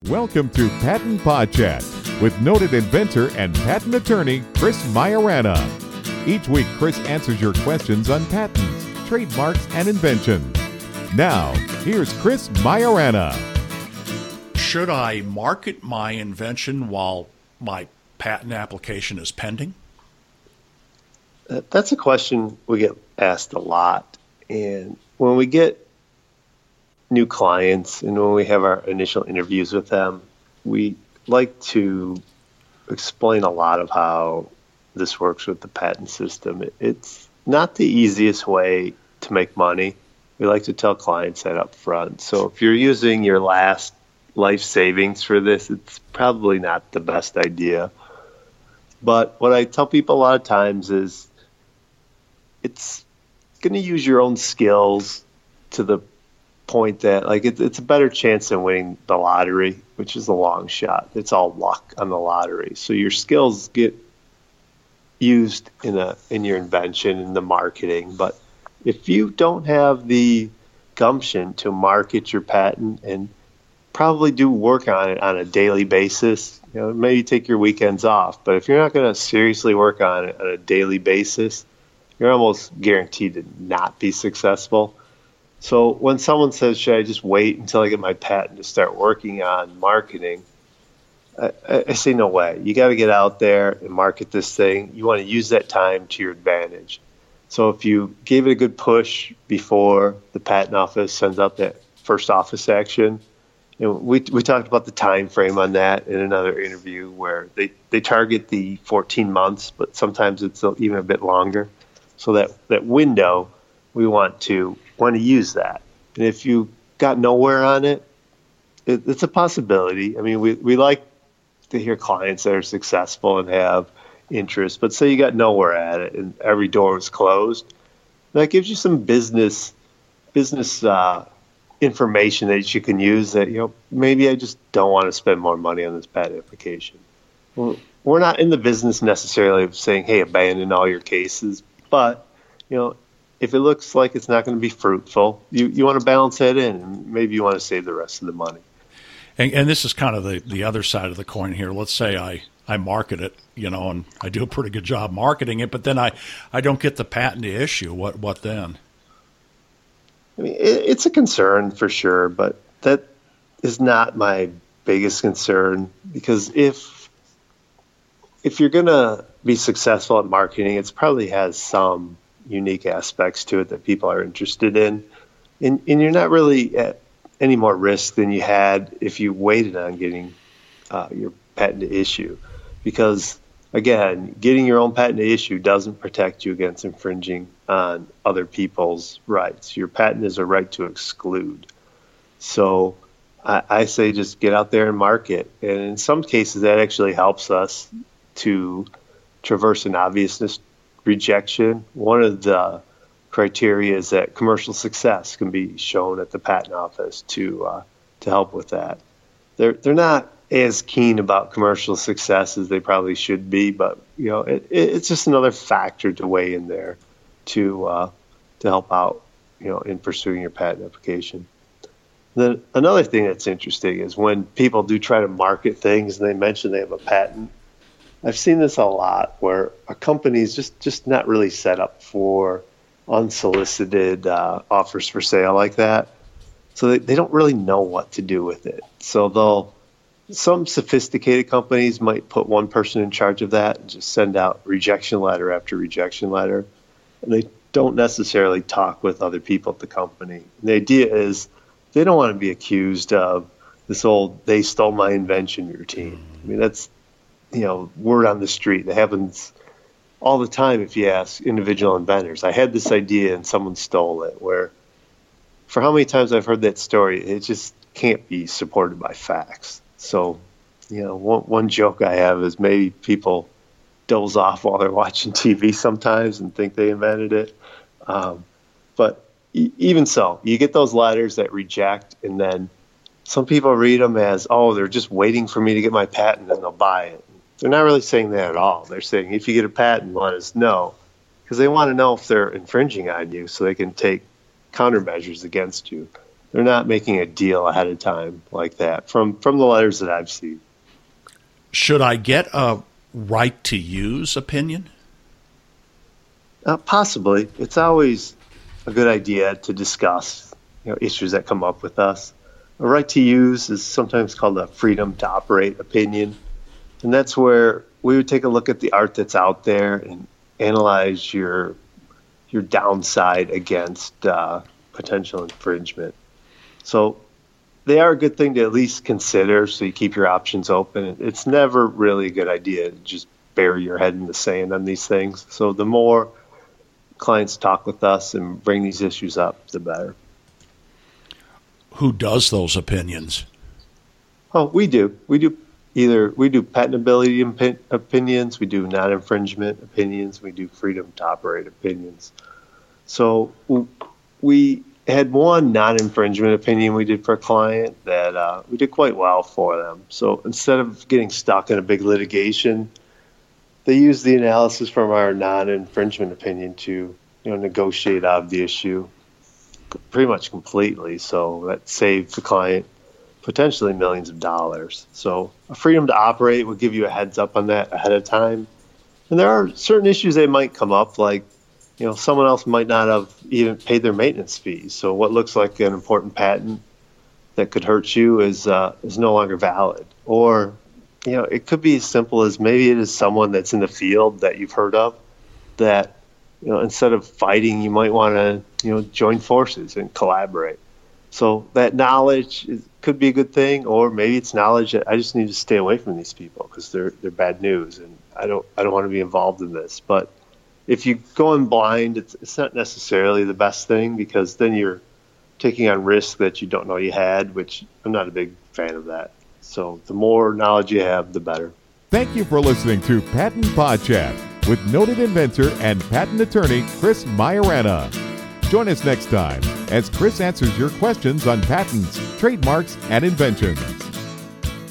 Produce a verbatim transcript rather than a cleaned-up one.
Welcome to Patent Podcast with noted inventor and patent attorney Chris Majorana. Each week, Chris answers your questions on patents, trademarks, and inventions. Now, here's Chris Majorana. Should I market my invention while my patent application is pending? That's a question we get asked a lot. And when we get new clients and when we have our initial interviews with them, we like to explain a lot of how this works with the patent system. It's not the easiest way to make money. We like to tell clients that up front. So if you're using your last life savings for this, it's probably not the best idea. But what I tell people a lot of times is it's going to use your own skills to the point that like it, it's a better chance than winning the lottery, which is a long shot. It's all luck on the lottery. So your skills get used in a in your invention, in the marketing. But if you don't have the gumption to market your patent and probably do work on it on a daily basis, you know, maybe take your weekends off. But if you're not going to seriously work on it on a daily basis, you're almost guaranteed to not be successful. So when someone says, should I just wait until I get my patent to start working on marketing? I, I say, no way. You got to get out there and market this thing. You want to use that time to your advantage. So if you gave it a good push before the patent office sends out that first office action, you know, we we talked about the time frame on that in another interview where they, they target the fourteen months, but sometimes it's even a bit longer. So that, that window, we want to want to use that. And if you got nowhere on it, it it's a possibility. I mean, we, we like to hear clients that are successful and have interest, but say you got nowhere at it and every door was closed, that gives you some business business uh, information that you can use that, you know, maybe I just don't want to spend more money on this patent application. Well, we're not in the business necessarily of saying, hey, abandon all your cases, but, you know, if it looks like it's not going to be fruitful, you, you want to balance that in, and maybe you want to save the rest of the money. And, and this is kind of the, the other side of the coin here. Let's say I, I market it, you know, and I do a pretty good job marketing it, but then I, I don't get the patent to issue. What what then? I mean, it, it's a concern for sure, but that is not my biggest concern, because if if you're going to be successful at marketing, it probably has some unique aspects to it that people are interested in. And, and you're not really at any more risk than you had if you waited on getting uh, your patent to issue. Because, again, getting your own patent to issue doesn't protect you against infringing on other people's rights. Your patent is a right to exclude. So I, I say just get out there and market. And in some cases, that actually helps us to traverse an obviousness rejection. One of the criteria is that commercial success can be shown at the patent office to uh, to help with that. They're they're not as keen about commercial success as they probably should be, but you know it, it's just another factor to weigh in there to uh, to help out, you know, in pursuing your patent application. Then another thing that's interesting is when people do try to market things and they mention they have a patent. I've seen this a lot where a company is just, just not really set up for unsolicited uh, offers for sale like that. So they, they don't really know what to do with it. So they'll, some sophisticated companies might put one person in charge of that and just send out rejection letter after rejection letter. And they don't necessarily talk with other people at the company. And the idea is they don't want to be accused of this old, they stole my invention routine. I mean, that's, you know, word on the street. That happens all the time if you ask individual inventors. I had this idea and someone stole it, where for how many times I've heard that story, it just can't be supported by facts. So, you know, one, one joke I have is maybe people doze off while they're watching T V sometimes and think they invented it. Um, but e- even so, you get those letters that reject, and then some people read them as, oh, they're just waiting for me to get my patent and they'll buy it. They're not really saying that at all. They're saying, if you get a patent, let us know. Because they want to know if they're infringing on you so they can take countermeasures against you. they're not making a deal ahead of time like that from, from the letters that I've seen. Should I get a right to use opinion? Uh, possibly. It's always a good idea to discuss, you know, issues that come up with us. A right to use is sometimes called a freedom to operate opinion. And that's where we would take a look at the art that's out there and analyze your your downside against uh, potential infringement. So they are a good thing to at least consider, so you keep your options open. It's never really a good idea to just bury your head in the sand on these things. So the more clients talk with us and bring these issues up, the better. Who does those opinions? Oh, we do. We do either we do patentability impi- opinions, we do non-infringement opinions, we do freedom to operate opinions. So we had one non-infringement opinion we did for a client that uh, we did quite well for them. So instead of getting stuck in a big litigation, they used the analysis from our non-infringement opinion to, you know, negotiate out of the issue pretty much completely. So that saved the client potentially millions of dollars. So a freedom to operate will give you a heads up on that ahead of time. And there are certain issues that might come up, like, you know, someone else might not have even paid their maintenance fees. So what looks like an important patent that could hurt you is uh, is no longer valid. Or, you know, it could be as simple as maybe it is someone that's in the field that you've heard of that, you know, instead of fighting, you might want to, you know, join forces and collaborate. So that knowledge is, could be a good thing, or maybe it's knowledge that I just need to stay away from these people because they're they're bad news, and I don't I don't want to be involved in this. But if you go in blind, it's it's not necessarily the best thing, because then you're taking on risk that you don't know you had, which I'm not a big fan of that. So the more knowledge you have, the better. Thank you for listening to Patent Podcast with noted inventor and patent attorney Chris Majorana. Join us next time as Chris answers your questions on patents, trademarks, and inventions.